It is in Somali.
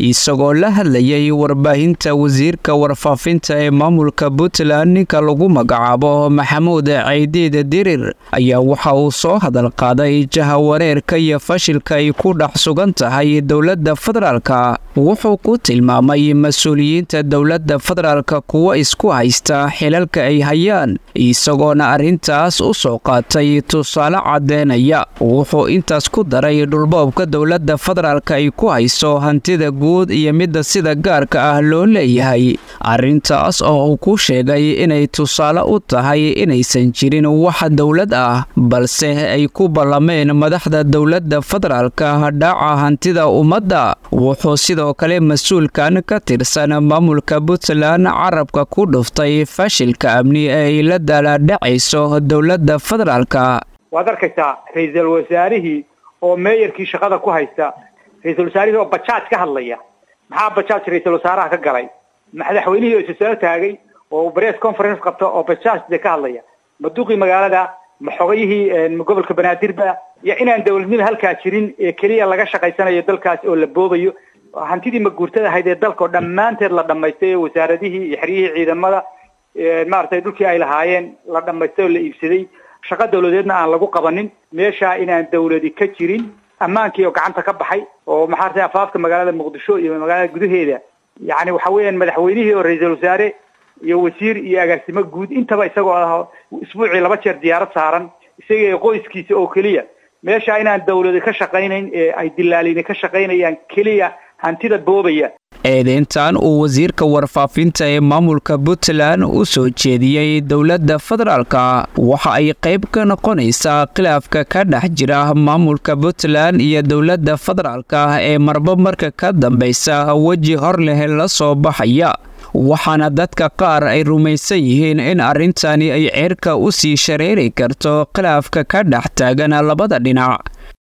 isagoo la hadlayay warbaahinta wasiirka warfaafinta ee maamulka Puntland ninka lagu magacaabo Maxamuud Caydiid Dirir ayaa waxa uu soo hadal qaaday jahawareerka iyo fashilka ay ku dhex sugan tahay dowladda federaalka. Wuxuu ku tilmaamay mas'uuliyiinta dowladda federaalka kuwa isku haysta xilalka ay hayaan, isagoona arrintaas u soo qaatay tusaale cadeynaya. Wuxuu intaas ku daray dhulboobka dowladda federaalka ay ku hayso hantida guud iyo midda sida gaarka ah loo leeyahay, arrintaas oo uu ku sheegay inay tusaale u tahay inaysan jirin wax dowlad ah balse ay ku ballameen madaxda dowladda federaalka dhaca hantida ummadda. Wuxuu sidoo kale mas'uulkan ka tirsan maamulka Puntland carabka ku dhuftay fashilka amni ee ay la daaladhacayso dowladda federaalka. waad arkaysaa ra'iisul wasaarihii oo meeyarkii shaqada ku haysta, ra'iisul wasaarihii oo bajaaj ka hadlaya. maxaa bajaaj ra'iisul wasaaraha ka galay? madaxweynihii oo soo taagay oo press conference qabta oo bajaaj ka hadlaya. maduqii magaalada maxogayihii gobolka Banaadir iyo inaan dawladnimo halka jirin ee kaliya laga shaqaysanayo dalkaas oo la boobayo hantidii maguurtada ahayd ee dalka dhamaanteed la dhameystay wasaaradihii iyo xiriyihii ciidamada maartay dhulkii ay lahaayeen la dhameystay oo la iibsaday. shaqa dawladeedna aan lagu qabanin, meesha inaan dawladi ka jirin, ammaankii oo gacanta ka baxay oo maxaartay afaafka magaalada Muqdisho iyo magaalada gudaheeda. yani waxa weeyaan madaxweynihii oo ra'iisul wasaare iyo wasiir iyo agaasimo guud intaba isagoo ah isbuucii 2 jeer diyaarad saaran isaga qoyskiisa oo kaliya. meesha inaan dawladi ka shaqaynayn ee ay dilaalina ka shaqaynayaan kaliya hantida boobaya. eedeyntan uu wasiirka warfaafinta ee maamulka Puntland u soo jeediyay dowladda federaalka waxa ay qayb ka noqonaysaa khilaafka ka dhex jira maamulka Puntland iyo dowladda federaalka ee marba marka ka dambaysa waji hor leh la soo baxaya. waxaana dadka qaar ay rumaysan yihiin in arrintani ay cirka u sii shareeri karto khilaafka ka dhex taagan labada dhinac.